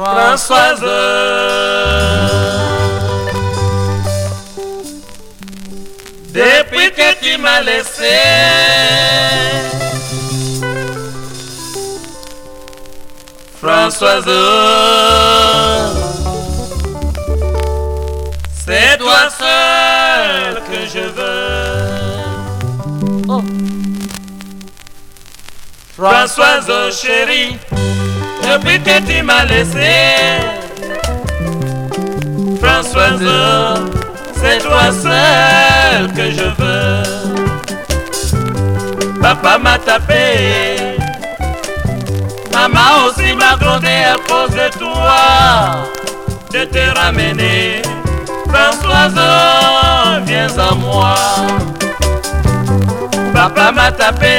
Françoise, depuis que tu m'as laissé, Françoise, c'est toi seule que je veux. Oh. Françoise chérie, depuis que tu m'as laissé, Françoise, c'est toi seule que je veux. Papa m'a tapé, maman aussi m'a grondé à cause de toi. Je t'ai ramené, Françoise, viens à moi. Papa m'a tapé,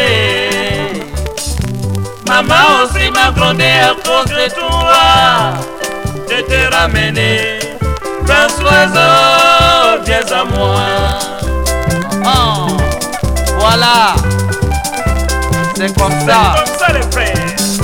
maman aussi m'a grondé à cause de toi. Je t'ai ramené, Françoise, viens à moi. Oh, voilà, c'est comme ça. C'est comme ça les frères.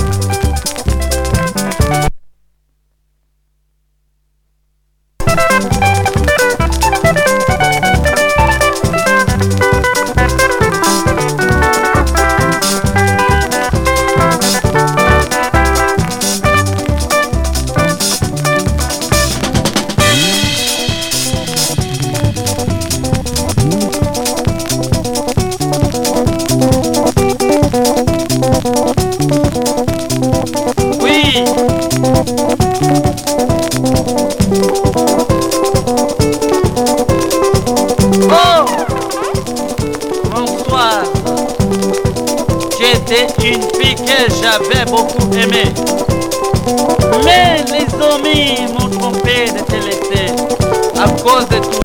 Oh, Françoise, j'étais une fille que j'avais beaucoup aimée. Mais les amis m'ont trompé de te laisser à cause de tout.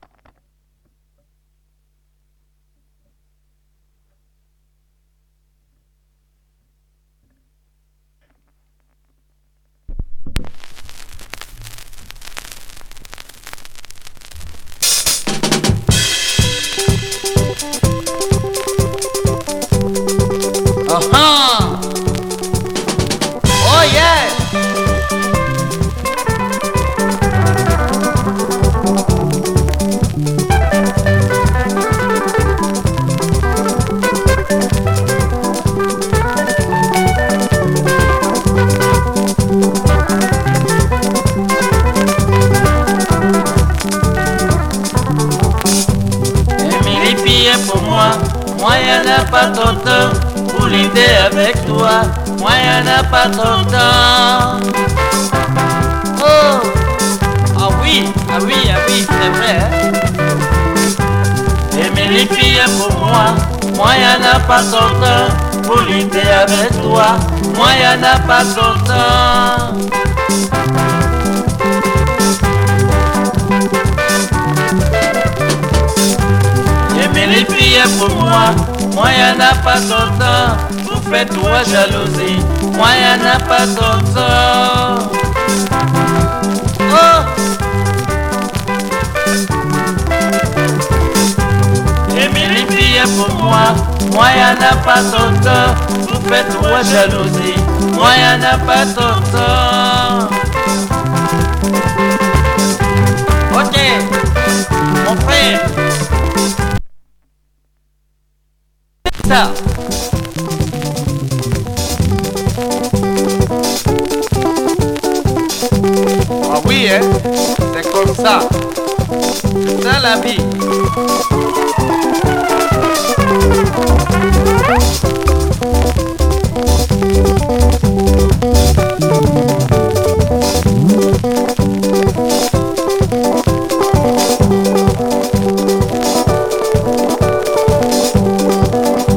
Uh-huh. Oh yeah. Émilie Pillet pour moi, y'en a pas ton temps. Pour l'idée avec toi, y'en a pas ton temps. Oh, ah oui, c'est vrai. Hein? Émilie Pillet pour moi, y'en a pas ton temps. Pour l'idée avec toi, y'en a pas ton temps. Émilie Pillet pour moi, y'en a pas ton temps. Vous faites toi jalousie, y'en a pas ton temps. Oh, Émilie Pillet pour moi, y'en a pas ton temps. Vous faites toi jalousie, y'en a pas ton temps. ok, mon frère. Ça. Ah oui, hein, c'est comme ça. C'est ça la vie.